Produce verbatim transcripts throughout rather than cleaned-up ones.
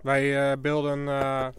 Wij uh, beelden uh,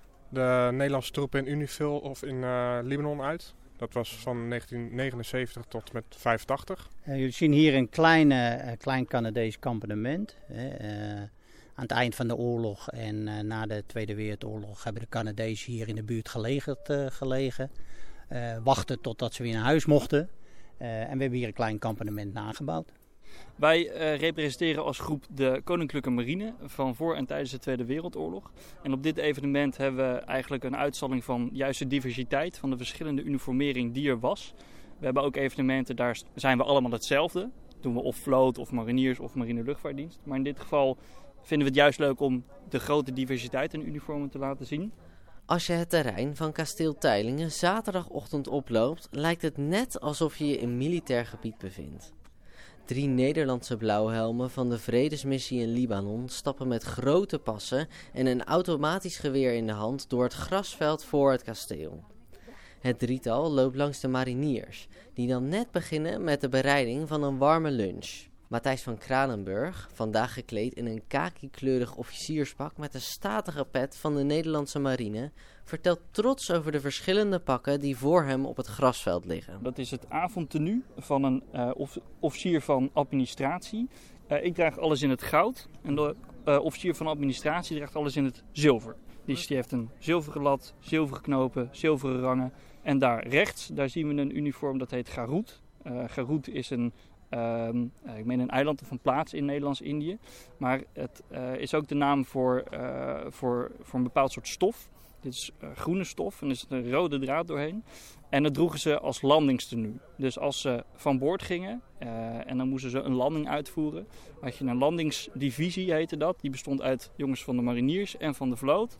de Nederlandse troepen in Unifil of in uh, Libanon uit. Dat was van negentien negenenzeventig tot met vijfentachtig. Uh, jullie zien hier een klein, uh, klein Canadees kampement. Uh, aan het eind van de oorlog en uh, na de Tweede Wereldoorlog hebben de Canadezen hier in de buurt gelegerd, uh, gelegen. Uh, wachten totdat ze weer naar huis mochten. Uh, en we hebben hier een klein kampement nagebouwd. Wij uh, representeren als groep de Koninklijke Marine van voor en tijdens de Tweede Wereldoorlog. En op dit evenement hebben we eigenlijk een uitstalling van juist de diversiteit van de verschillende uniformering die er was. We hebben ook evenementen, daar zijn we allemaal hetzelfde. Doen we of vloot of mariniers of marine luchtvaartdienst. Maar in dit geval vinden we het juist leuk om de grote diversiteit in uniformen te laten zien. Als je het terrein van Kasteel Teylingen zaterdagochtend oploopt, lijkt het net alsof je je in militair gebied bevindt. Drie Nederlandse blauwhelmen van de vredesmissie in Libanon stappen met grote passen en een automatisch geweer in de hand door het grasveld voor het kasteel. Het drietal loopt langs de mariniers, die dan net beginnen met de bereiding van een warme lunch. Matthijs van Kranenburg, vandaag gekleed in een khaki-kleurig officierspak met een statige pet van de Nederlandse marine, vertelt trots over de verschillende pakken die voor hem op het grasveld liggen. Dat is het avondtenue van een uh, of, officier van administratie. Uh, ik draag alles in het goud en de uh, officier van administratie draagt alles in het zilver. Dus die heeft een zilveren lat, zilveren knopen, zilveren rangen. En daar rechts, daar zien we een uniform dat heet Garoet. Uh, Garoet is een Uh, ik meen een eiland of een plaats in Nederlands-Indië. Maar het uh, is ook de naam voor, uh, voor, voor een bepaald soort stof. Dit is uh, groene stof en er zit een rode draad doorheen. En dat droegen ze als landingstenue. Dus als ze van boord gingen uh, en dan moesten ze een landing uitvoeren. Had je een landingsdivisie, heette dat. Die bestond uit jongens van de mariniers en van de vloot.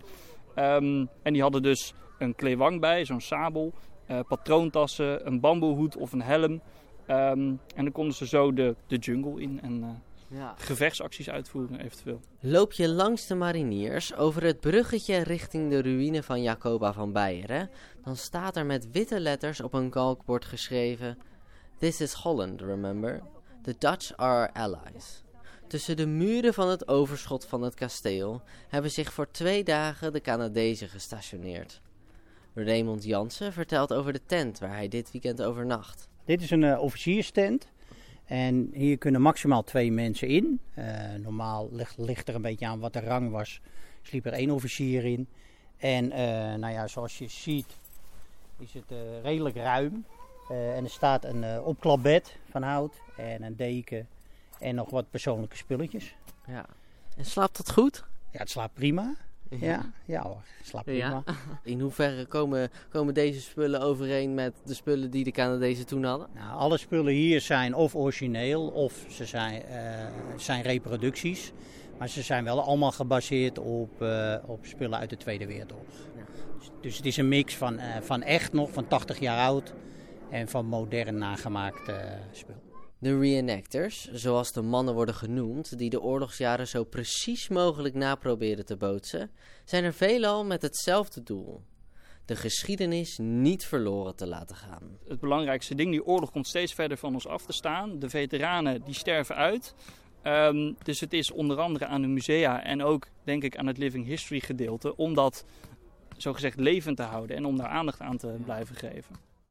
Um, en die hadden dus een klewang bij, zo'n sabel, uh, patroontassen, een bamboehoed of een helm. Um, en dan konden ze zo de, de jungle in en uh, ja. gevechtsacties uitvoeren eventueel. Loop je langs de mariniers over het bruggetje richting de ruïne van Jacoba van Beieren, dan staat er met witte letters op een kalkbord geschreven: This is Holland, remember? The Dutch are our allies. Tussen de muren van het overschot van het kasteel hebben zich voor twee dagen de Canadezen gestationeerd. Raymond Jansen vertelt over de tent waar hij dit weekend overnacht. Dit is een uh, officierstent en hier kunnen maximaal twee mensen in. Uh, normaal ligt, ligt er een beetje aan wat de rang was, sliep er één officier in. En uh, nou ja, zoals je ziet is het uh, redelijk ruim. Uh, en er staat een uh, opklapbed van hout en een deken en nog wat persoonlijke spulletjes. Ja. En slaapt dat goed? Ja, het slaapt prima. Ja, ja hoor, slaapt prima. Ja. In hoeverre komen, komen deze spullen overeen met de spullen die de Canadezen toen hadden? Nou, alle spullen hier zijn of origineel of ze zijn, uh, zijn reproducties. Maar ze zijn wel allemaal gebaseerd op, uh, op spullen uit de Tweede Wereldoorlog. Ja. Dus, dus het is een mix van, uh, van echt nog, van tachtig jaar oud en van modern nagemaakt uh, spul. De reenactors, zoals de mannen worden genoemd, die de oorlogsjaren zo precies mogelijk naproberen te bootsen, zijn er veelal met hetzelfde doel: de geschiedenis niet verloren te laten gaan. Het belangrijkste ding, die oorlog komt steeds verder van ons af te staan. De veteranen die sterven uit. Um, dus het is onder andere aan de musea en ook, denk ik, aan het Living History gedeelte om dat zogezegd levend te houden en om daar aandacht aan te blijven geven.